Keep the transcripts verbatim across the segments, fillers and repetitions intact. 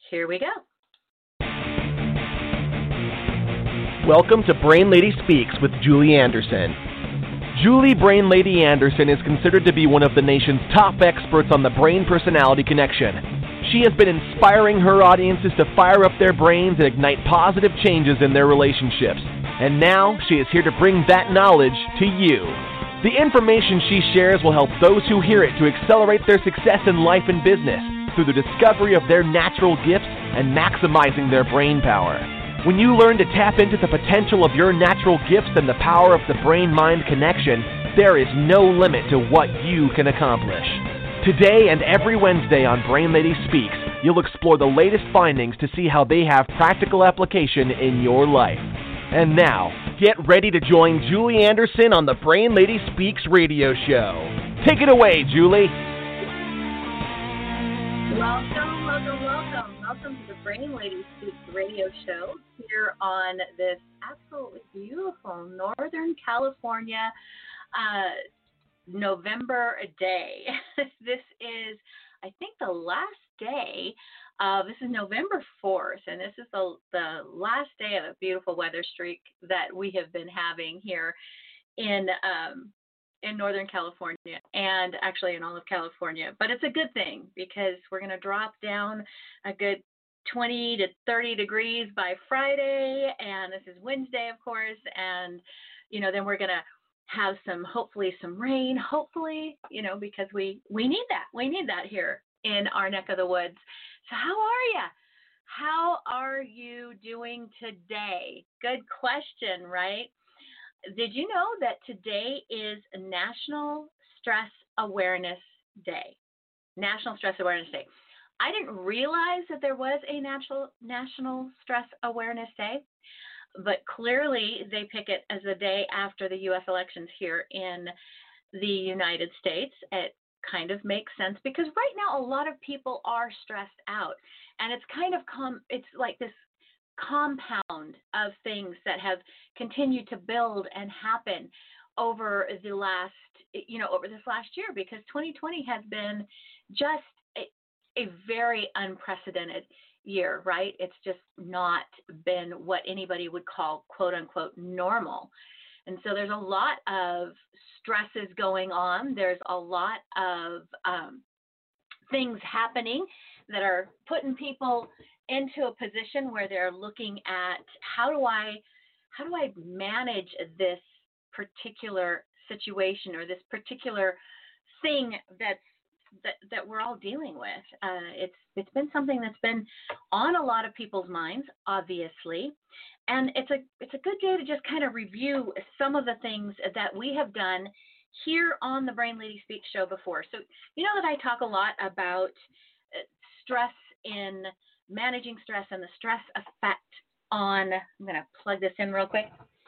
Here we go. Welcome to Brain Lady Speaks with Julie Anderson. Julie Brain Lady Anderson is considered to be one of the nation's top experts on the brain-personality connection. She has been inspiring her audiences to fire up their brains and ignite positive changes in their relationships. And now she is here to bring that knowledge to you. The information she shares will help those who hear it to accelerate their success in life and business through the discovery of their natural gifts and maximizing their brain power. When you learn to tap into the potential of your natural gifts and the power of the brain-mind connection, there is no limit to what you can accomplish. Today and every Wednesday on Brain Lady Speaks, you'll explore the latest findings to see how they have practical application in your life. And now, get ready to join Julie Anderson on the Brain Lady Speaks radio show. Take it away, Julie. Welcome, welcome, welcome. Welcome to the Brain Lady Speaks radio show here on this absolutely beautiful Northern California uh, November day. This is, I think, the last day. Uh, this is November fourth, and this is the, the last day of a beautiful weather streak that we have been having here in um, in Northern California, and actually in all of California. But it's a good thing because we're going to drop down a good twenty to thirty degrees by Friday, and this is Wednesday, of course, and, you know, then we're going to have some, hopefully some rain, hopefully, you know, because we, we need that. We need that here in our neck of the woods. So how are you? How are you doing today? Good question, right? Did you know that today is National Stress Awareness Day? National Stress Awareness Day. I didn't realize that there was a natural National Stress Awareness Day, but clearly they pick it as the day after the U S elections here in the United States. It kind of makes sense because right now a lot of people are stressed out, and it's kind of com- it's like this compound of things that have continued to build and happen over the last, you know, over this last year, because twenty twenty has been just a, a very unprecedented year, right? It's just not been what anybody would call quote unquote normal. And so there's a lot of stresses going on. There's a lot of um, things happening that are putting people into a position where they're looking at how do I, how do I manage this particular situation or this particular thing that's that, that we're all dealing with. Uh, it's it's been something that's been on a lot of people's minds, obviously, and it's a it's a good day to just kind of review some of the things that we have done here on the Brain Lady Speaks show before. So you know that I talk a lot about stress in managing stress and the stress effect on, I'm going to plug this in real quick,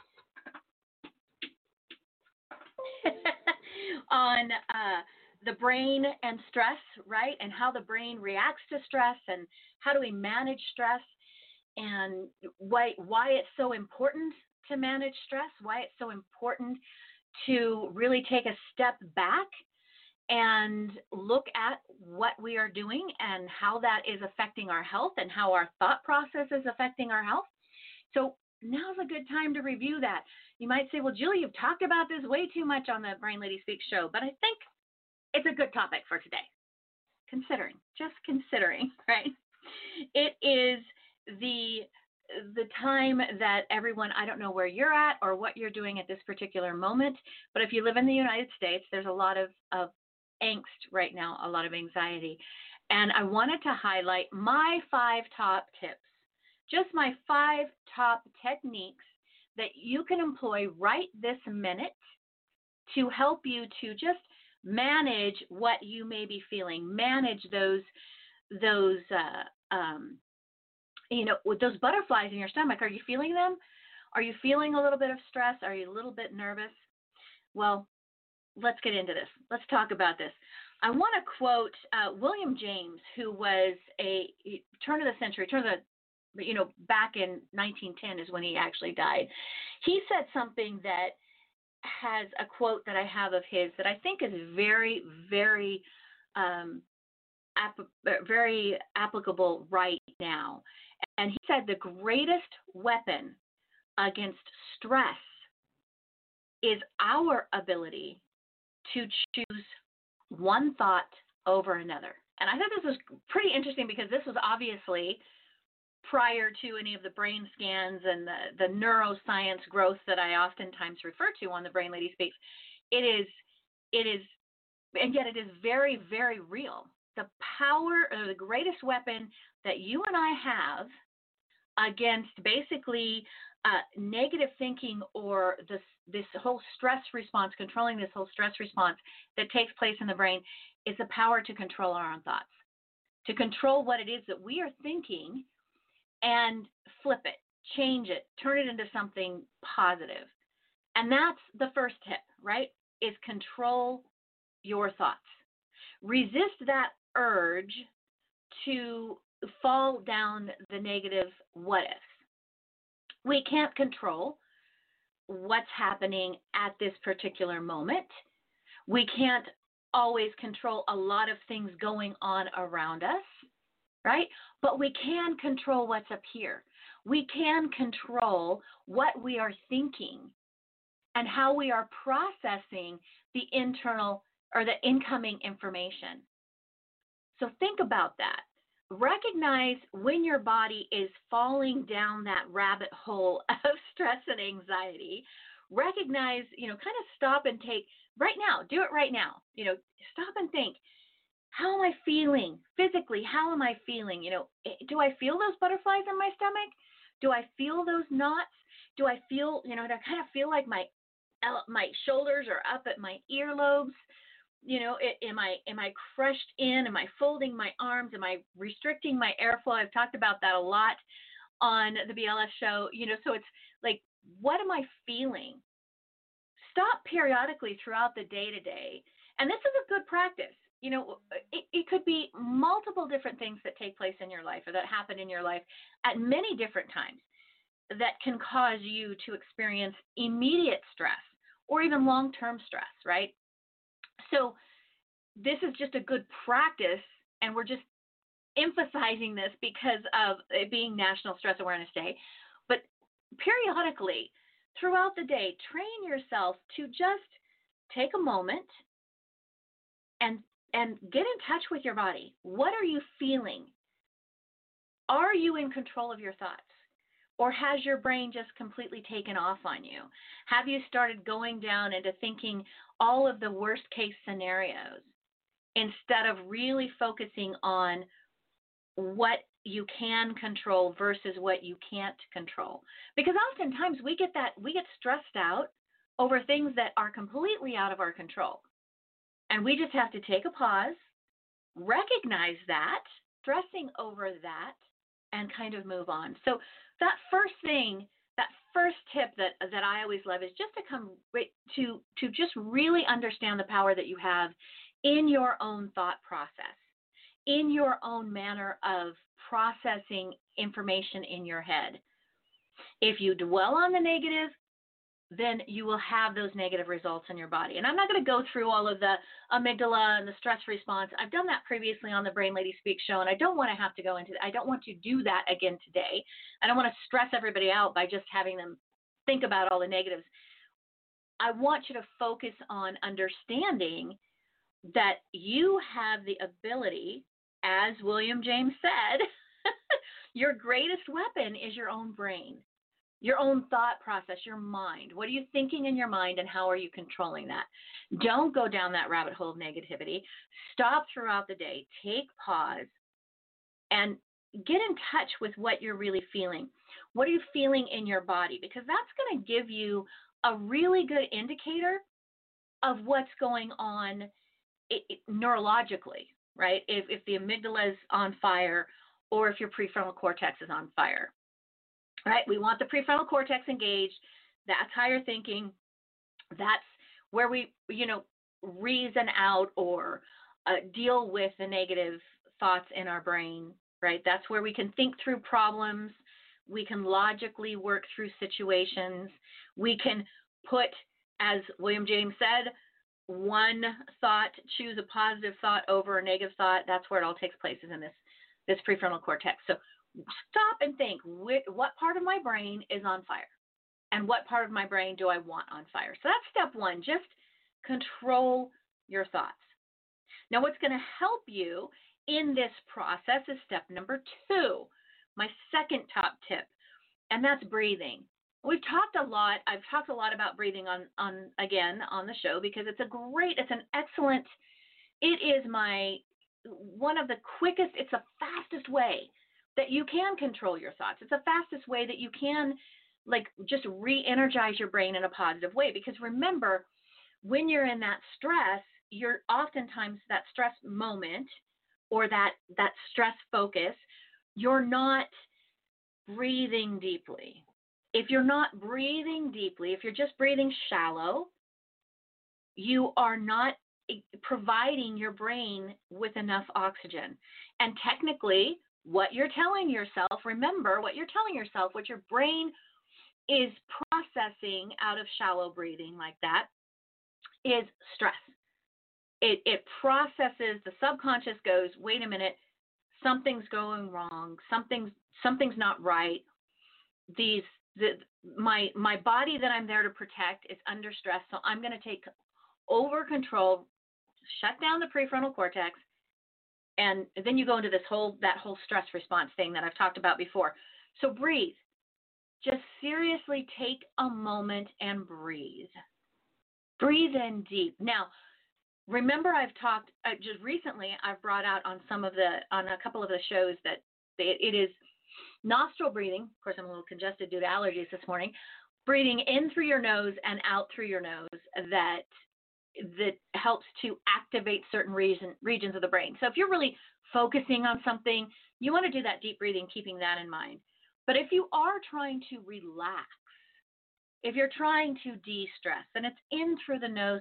on uh, the brain and stress, right? And how the brain reacts to stress and how do we manage stress and why, why it's so important to manage stress, why it's so important to really take a step back and look at what we are doing and how that is affecting our health and how our thought process is affecting our health. So now's a good time to review that. You might say, well, Julie, you've talked about this way too much on the Brain Lady Speaks show, but I think it's a good topic for today. Considering, just considering, right? It is the the time that everyone, I don't know where you're at or what you're doing at this particular moment, but if you live in the United States, there's a lot of, of angst right now, a lot of anxiety. And I wanted to highlight my five top tips, just my five top techniques that you can employ right this minute to help you to just manage what you may be feeling, manage those, those, uh, um, you know, with those butterflies in your stomach. Are you feeling them? Are you feeling a little bit of stress? Are you a little bit nervous? Well, let's get into this. Let's talk about this. I want to quote uh, William James, who was a turn of the century, turn of the, you know, back in nineteen ten is when he actually died. He said something that has a quote that I have of his that I think is very, very um, ap- very applicable right now. And he said the greatest weapon against stress is our ability to choose one thought over another. And I thought this was pretty interesting because this was obviously prior to any of the brain scans and the, the neuroscience growth that I oftentimes refer to on the Brain Lady Speaks. It is, it is, and yet it is very, very real. The power or the greatest weapon that you and I have against basically uh, negative thinking or this, this whole stress response, controlling this whole stress response that takes place in the brain, is the power to control our own thoughts, to control what it is that we are thinking and flip it, change it, turn it into something positive. And that's the first tip, right, is control your thoughts. Resist that urge to fall down the negative what ifs. We can't control what's happening at this particular moment. We can't always control a lot of things going on around us, right? But we can control what's up here. We can control what we are thinking and how we are processing the internal or the incoming information. So think about that. Recognize when your body is falling down that rabbit hole of stress and anxiety. Recognize, you know, kind of stop and take right now, do it right now. You know, stop and think, how am I feeling physically? How am I feeling? You know, do I feel those butterflies in my stomach? Do I feel those knots? Do I feel, you know, do I kind of feel like my my shoulders are up at my earlobes? You know, am I am I crushed in? Am I folding my arms? Am I restricting my airflow? I've talked about that a lot on the B L S show. You know, so it's like, what am I feeling? Stop periodically throughout the day to day. And this is a good practice. You know, it, it could be multiple different things that take place in your life or that happen in your life at many different times that can cause you to experience immediate stress or even long-term stress, right? So this is just a good practice, and we're just emphasizing this because of it being National Stress Awareness Day. But periodically, throughout the day, train yourself to just take a moment and and get in touch with your body. What are you feeling? Are you in control of your thoughts? Or has your brain just completely taken off on you? Have you started going down into thinking all of the worst case scenarios instead of really focusing on what you can control versus what you can't control? Because oftentimes we get that, we get stressed out over things that are completely out of our control. And we just have to take a pause, recognize that, stressing over that, and kind of move on. So that first thing, that first tip that that I always love is just to come to to just really understand the power that you have in your own thought process, in your own manner of processing information in your head. If you dwell on the negative, then you will have those negative results in your body. And I'm not going to go through all of the amygdala and the stress response. I've done that previously on the Brain Lady Speaks show, and I don't want to have to go into I don't want to do that again today. I don't want to stress everybody out by just having them think about all the negatives. I want you to focus on understanding that you have the ability, as William James said, your greatest weapon is your own brain. Your own thought process, your mind. What are you thinking in your mind, and how are you controlling that? Don't go down that rabbit hole of negativity. Stop throughout the day. Take pause and get in touch with what you're really feeling. What are you feeling in your body? Because that's going to give you a really good indicator of what's going on it, it, neurologically, right? If, if the amygdala is on fire or if your prefrontal cortex is on fire. Right? We want the prefrontal cortex engaged. That's higher thinking. That's where we, you know, reason out or uh, deal with the negative thoughts in our brain, right? That's where we can think through problems. We can logically work through situations. We can put, as William James said, one thought, choose a positive thought over a negative thought. That's where it all takes place, is in this, this prefrontal cortex. So stop and think, what part of my brain is on fire? And what part of my brain do I want on fire? So that's step one. Just control your thoughts. Now, what's going to help you in this process is step number two, my second top tip, and that's breathing. We've talked a lot. I've talked a lot about breathing on, on again, on the show, because it's a great, it's an excellent, it is my, one of the quickest, it's the fastest way that you can control your thoughts. It's the fastest way that you can, like, just re-energize your brain in a positive way. Because remember, when you're in that stress, you're oftentimes, that stress moment or that, that stress focus, you're not breathing deeply. If you're not breathing deeply, if you're just breathing shallow, you are not providing your brain with enough oxygen. And technically, what you're telling yourself, remember what you're telling yourself, what your brain is processing out of shallow breathing like that, is stress. It, it processes, the subconscious goes, wait a minute, something's going wrong, something's, something's not right. These, the, my, my body that I'm there to protect is under stress, so I'm going to take over control, shut down the prefrontal cortex, and then you go into this whole, that whole stress response thing that I've talked about before. So breathe. Just seriously take a moment and breathe. Breathe in deep. Now, remember, I've talked uh, just recently, I've brought out on some of the, on a couple of the shows that it, it is nostril breathing. Of course, I'm a little congested due to allergies this morning. Breathing in through your nose and out through your nose that that helps to activate certain region, regions of the brain. So if you're really focusing on something, you want to do that deep breathing, keeping that in mind. But if you are trying to relax, if you're trying to de-stress, then it's in through the nose,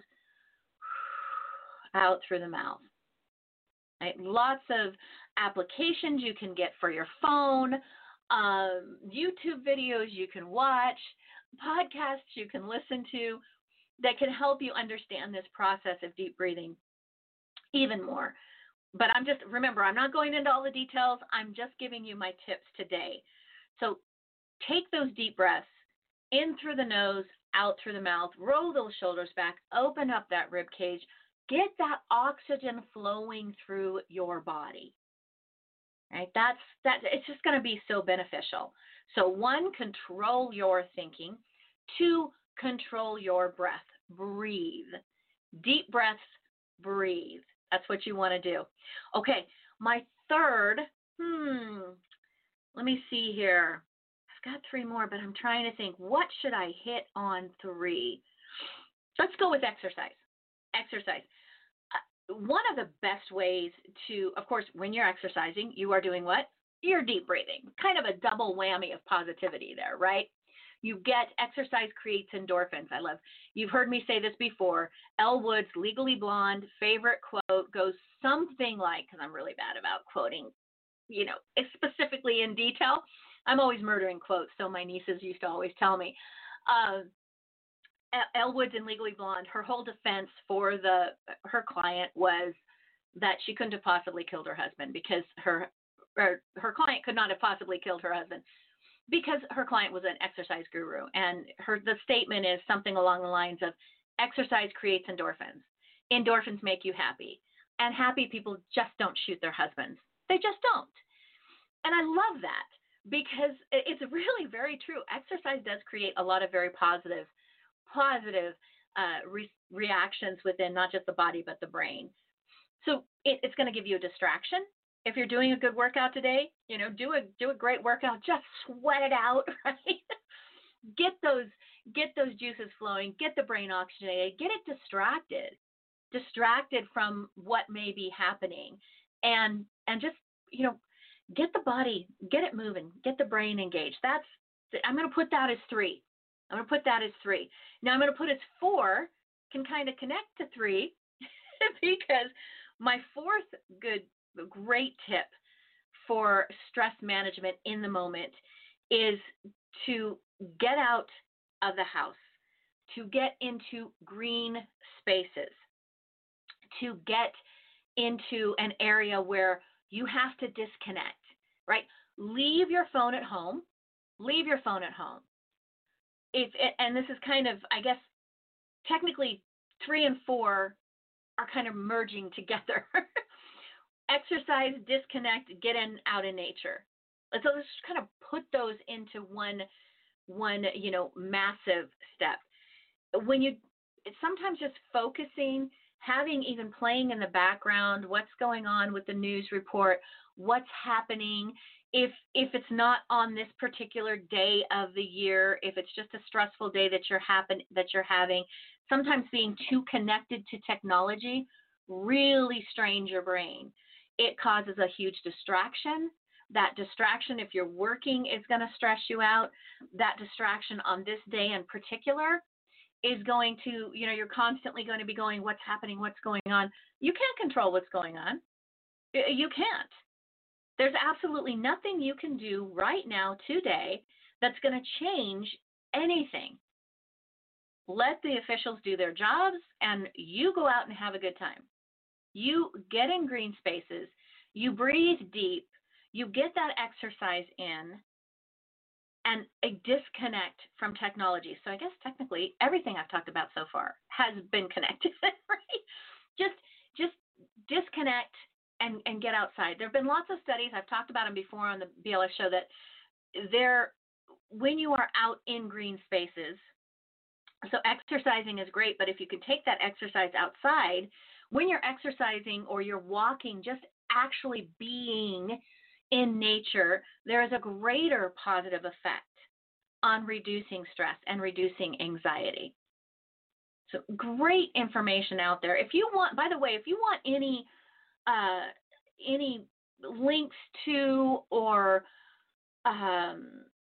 out through the mouth. Right? Lots of applications you can get for your phone, um, YouTube videos you can watch, podcasts you can listen to that can help you understand this process of deep breathing even more. But I'm just, remember, I'm not going into all the details. I'm just giving you my tips today. So take those deep breaths in through the nose, out through the mouth, roll those shoulders back, open up that rib cage, get that oxygen flowing through your body. Right? That's that. It's just going to be so beneficial. So one, control your thinking. Two, control your breath. Breathe. Deep breaths, breathe. That's what you want to do. Okay, my third, hmm, let me see here. I've got three more, but I'm trying to think, what should I hit on three? Let's go with exercise. Exercise. Uh, one of the best ways to, of course, when you're exercising, you are doing what? You're deep breathing. Kind of a double whammy of positivity there, right? You get, exercise creates endorphins. I love, you've heard me say this before. Elle Woods' Legally Blonde favorite quote goes something like, because I'm really bad about quoting, you know, specifically in detail. I'm always murdering quotes, so my nieces used to always tell me. Uh, Elle Woods in Legally Blonde, her whole defense for the her client was that she couldn't have possibly killed her husband because her her, her client could not have possibly killed her husband. Because her client was an exercise guru, and her the statement is something along the lines of, exercise creates endorphins. Endorphins make you happy, and happy people just don't shoot their husbands. They just don't. And I love that because it's really very true. Exercise does create a lot of very positive, positive uh, re- reactions within not just the body but the brain. So it, it's going to give you a distraction. If you're doing a good workout today, you know, do a do a great workout. Just sweat it out, right? Get those get those juices flowing. Get the brain oxygenated. Get it distracted, distracted from what may be happening, and and just you know, get the body, get it moving, get the brain engaged. That's I'm going to put that as three. I'm going to put that as three. Now I'm going to put as four. Can kind of connect to three because my fourth good. great tip for stress management in the moment is to get out of the house, to get into green spaces. to get into an area where you have to disconnect, right? Leave your phone at home. Leave your phone at home. If, and this is kind of, I guess, technically three and four are kind of merging together. Exercise, disconnect, get in out in nature. And so let's just kind of put those into one, one, you know, massive step. When you, it's sometimes just focusing, having even playing in the background, what's going on with the news report, what's happening. If if it's not on this particular day of the year, if it's just a stressful day that you're happen that you're having, sometimes being too connected to technology really strains your brain. It causes a huge distraction. That distraction, if you're working, is going to stress you out. That distraction on this day in particular is going to, you know, you're constantly going to be going, what's happening, what's going on. You can't control what's going on. You can't. There's absolutely nothing you can do right now, today, that's going to change anything. Let the officials do their jobs, and you go out and have a good time. You get in green spaces. You breathe deep. You get that exercise in, and a disconnect from technology. So I guess technically everything I've talked about so far has been connected, right? Just, just disconnect and, and get outside. There have been lots of studies. I've talked about them before on the B L S show that there, when you are out in green spaces, so exercising is great, but if you can take that exercise outside, when you're exercising or you're walking, just actually being in nature, there is a greater positive effect on reducing stress and reducing anxiety. So great information out there. If you want, by the way, if you want any uh, any links to or um,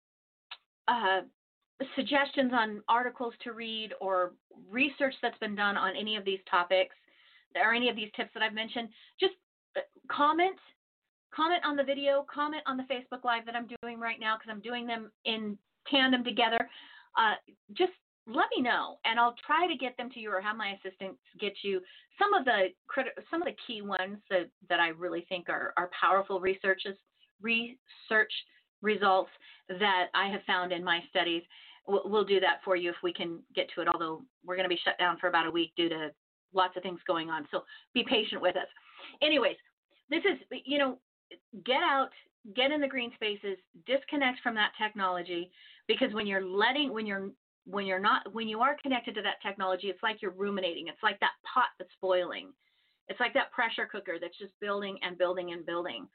uh, suggestions on articles to read or research that's been done on any of these topics or any of these tips that I've mentioned, just comment. Comment on the video, comment on the Facebook Live that I'm doing right now because I'm doing them in tandem together. Uh, just let me know, and I'll try to get them to you or have my assistants get you some of the some of the key ones that, that I really think are, are powerful researches, research results that I have found in my studies. We'll, we'll do that for you if we can get to it, although we're going to be shut down for about a week due to lots of things going on. So be patient with us. Anyways, this is, you know, get out, get in the green spaces, disconnect from that technology, because when you're letting, when you're, when you're not, when you are connected to that technology, it's like you're ruminating. It's like that pot that's boiling. It's like that pressure cooker that's just building and building and building.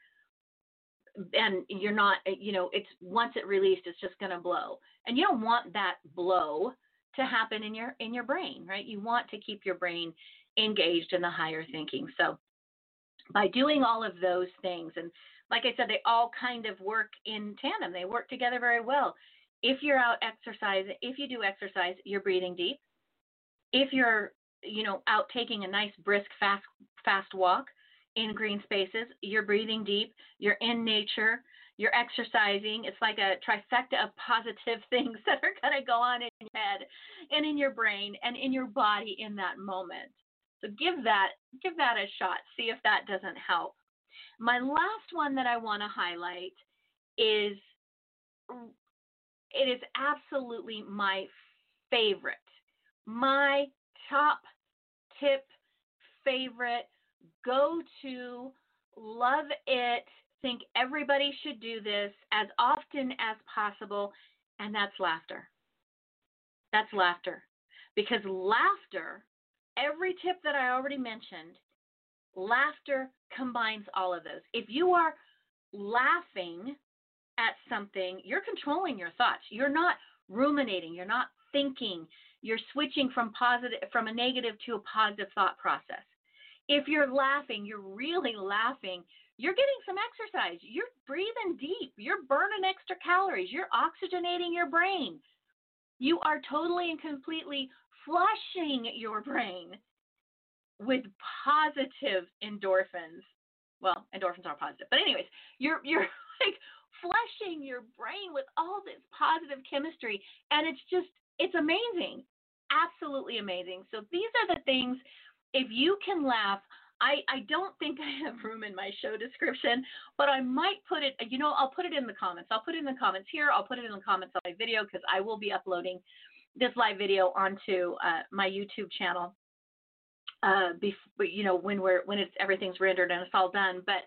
And you're not, you know, it's once it released, it's just going to blow. And you don't want that blow to happen in your, in your brain, right? You want to keep your brain engaged in the higher thinking. So by doing all of those things, and like I said, they all kind of work in tandem. They work together very well. If you're out exercising, if you do exercise, you're breathing deep. If you're, you know, out taking a nice, brisk, fast, fast walk in green spaces, you're breathing deep. You're in nature. You're exercising. It's like a trifecta of positive things that are going to go on in your head and in your brain and in your body in that moment. So give that, give that a shot. See if that doesn't help. My last one that I want to highlight is, it is absolutely my favorite, my top tip, favorite, go-to, love it, think everybody should do this as often as possible, and that's laughter. That's laughter. Because laughter, every tip that I already mentioned, laughter combines all of those. If you are laughing at something, you're controlling your thoughts. You're not ruminating. You're not thinking. You're switching from positive, from a negative to a positive thought process. If you're laughing, you're really laughing, you're getting some exercise. You're breathing deep. You're burning extra calories. You're oxygenating your brain. You are totally and completely flushing your brain with positive endorphins. Well, endorphins are positive, but anyways, you're you're like flushing your brain with all this positive chemistry, and it's just, it's amazing, absolutely amazing. So these are the things if you can laugh, I, I don't think I have room in my show description, but I might put it, you know, I'll put it in the comments. I'll put it in the comments here. I'll put it in the comments on my video because I will be uploading this live video onto uh, my YouTube channel. Uh, before, you know, when we're when it's everything's rendered and it's all done. But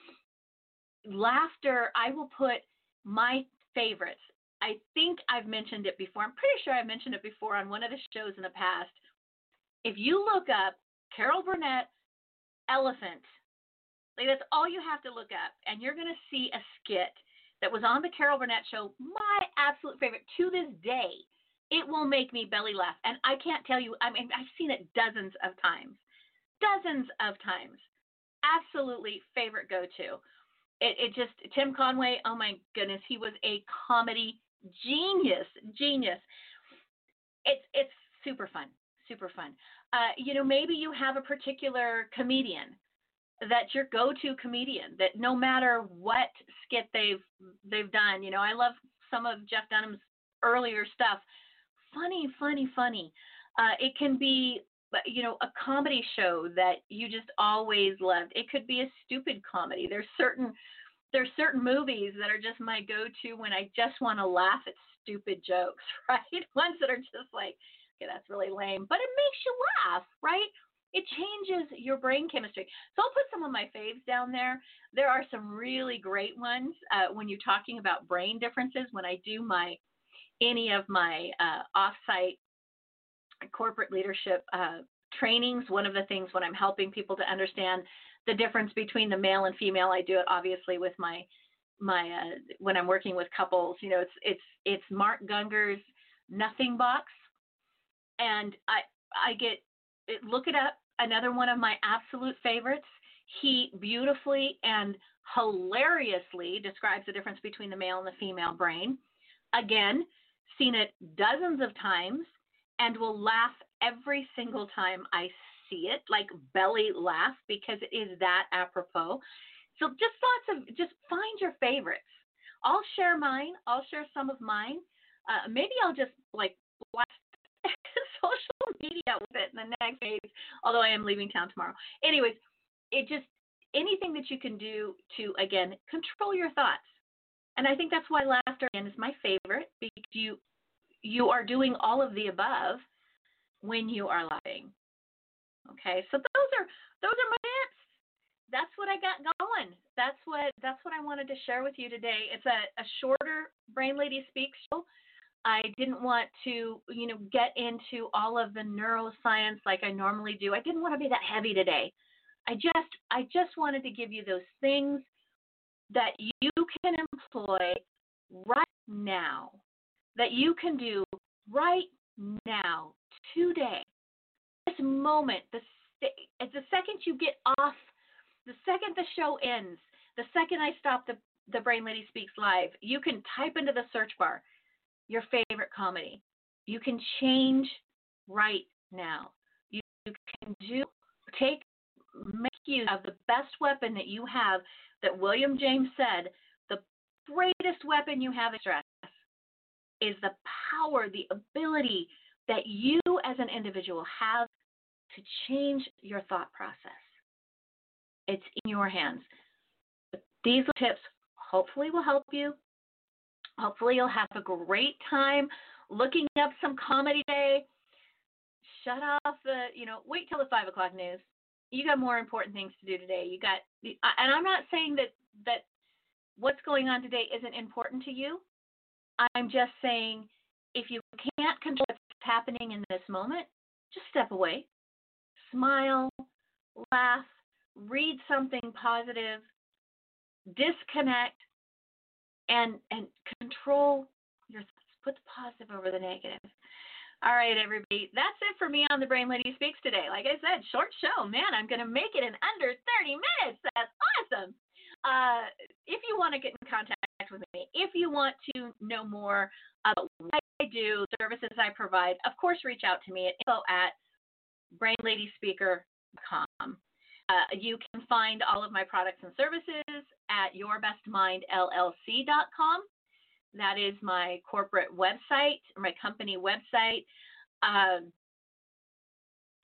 laughter, I will put my favorites. I think I've mentioned it before. I'm pretty sure I've mentioned it before on one of the shows in the past. If you look up Carol Burnett elephant, like that's all you have to look up, and you're going to see a skit that was on the Carol Burnett show, my absolute favorite to this day. It will make me belly laugh, and I can't tell you, I mean, I've seen it dozens of times, dozens of times. Absolutely favorite go-to. It, it just, Tim Conway, oh my goodness, he was a comedy genius, genius. It's, it's super fun, super fun. Uh, you know, maybe you have a particular comedian that's your go-to comedian that no matter what skit they've, they've done, you know, I love some of Jeff Dunham's earlier stuff. Funny, funny, funny. Uh, it can be, you know, a comedy show that you just always loved. It could be a stupid comedy. There's certain, there's certain movies that are just my go-to when I just want to laugh at stupid jokes, right? Ones that are just like, okay, that's really lame, but it makes you laugh, right? It changes your brain chemistry. So I'll put some of my faves down there. There are some really great ones uh, when you're talking about brain differences. When I do my any of my uh, off-site corporate leadership uh, trainings, one of the things when I'm helping people to understand the difference between the male and female, I do it obviously with my my uh, when I'm working with couples. You know, it's it's it's Mark Gunger's Nothing Box, and I I get it, look it up. Another one of my absolute favorites. He beautifully and hilariously describes the difference between the male and the female brain. Again, seen it dozens of times and will laugh every single time I see it, like belly laugh, because it is that apropos. So just lots of, just find your favorites. I'll share mine. I'll share some of mine. Uh, maybe I'll just like blast social media with it in the next days, although I am leaving town tomorrow. Anyways, it just, anything that you can do to, again, control your thoughts. And I think that's why laughter, again, is my favorite, because you you are doing all of the above when you are laughing. Okay, so those are those are my tips. That's what I got going. That's what that's what I wanted to share with you today. It's a, a shorter Brain Lady Speaks show. I didn't want to, you know, get into all of the neuroscience like I normally do. I didn't want to be that heavy today. I just I just wanted to give you those things that you can employ right now, that you can do right now, today, this moment, the, at the second you get off, the second the show ends, the second I stop the, the Brain Lady Speaks Live, you can type into the search bar your favorite comedy. You can change right now. You, you can do, take, make use of the best weapon that you have, that William James said, the greatest weapon you have is stress, is the power, the ability that you as an individual have to change your thought process. It's in your hands. These tips hopefully will help you. Hopefully you'll have a great time looking up some comedy today. Shut off the, you know, wait till the five o'clock news. You got more important things to do today. You got, and I'm not saying that, that what's going on today isn't important to you. I'm just saying if you can't control what's happening in this moment, just step away, smile, laugh, read something positive, disconnect, and and control your thoughts. Put the positive over the negative. All right, everybody. That's it for me on the Brain Lady Speaks today. Like I said, short show. Man, I'm going to make it in under thirty minutes. That's awesome. Uh, if you want to get in contact with me, if you want to know more about what I do, services I provide, of course, reach out to me at info at brain lady speaker dot com. Uh, you can find all of my products and services at your best mind L L C dot com. That is my corporate website, or my company website. Uh,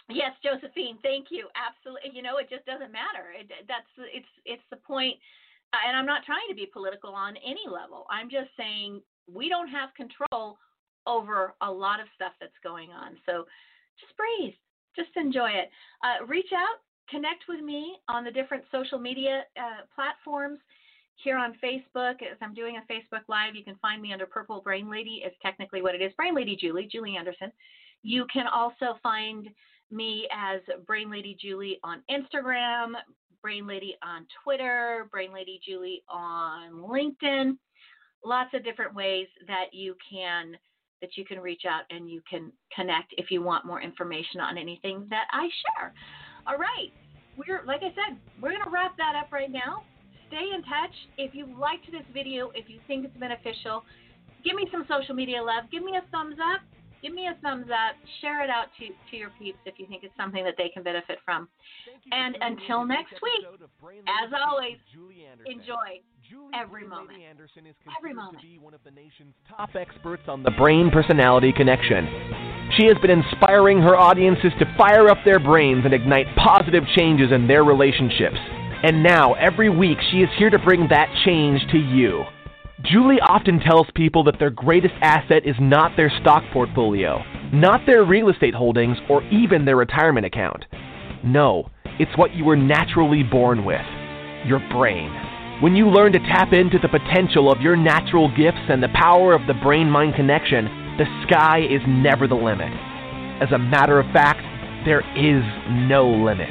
Yes, Josephine, thank you. Absolutely. You know, it just doesn't matter. It, that's it's it's the point. Uh, and I'm not trying to be political on any level. I'm just saying we don't have control over a lot of stuff that's going on. So just breathe, just enjoy it. Uh, reach out, connect with me on the different social media uh, platforms. Here on Facebook, as I'm doing a Facebook Live, you can find me under Purple Brain Lady, is technically what it is. Brain Lady Julie, Julie Anderson. You can also find me as Brain Lady Julie on Instagram, Brain Lady on Twitter, Brain Lady Julie on LinkedIn. Lots of different ways that you can that you can reach out and you can connect if you want more information on anything that I share. All right, we're like I said, we're going to wrap that up right now. Stay in touch. If you liked this video, if you think it's beneficial, give me some social media love. Give me a thumbs up. Give me a thumbs up. Share it out to, to your peeps if you think it's something that they can benefit from. And until next week, as always, enjoy every moment. Anderson is every considered moment. to be one of the nation's top experts on the brain-personality connection. She has been inspiring her audiences to fire up their brains and ignite positive changes in their relationships. And now, every week, she is here to bring that change to you. Julie often tells people that their greatest asset is not their stock portfolio, not their real estate holdings, or even their retirement account. No, it's what you were naturally born with, your brain. When you learn to tap into the potential of your natural gifts and the power of the brain-mind connection, the sky is never the limit. As a matter of fact, there is no limit.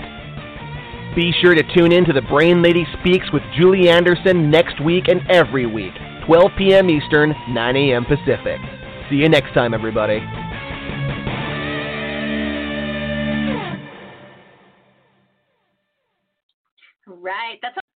Be sure to tune in to The Brain Lady Speaks with Julie Anderson next week and every week, twelve p.m. Eastern, nine a.m. Pacific. See you next time, everybody. Right. That's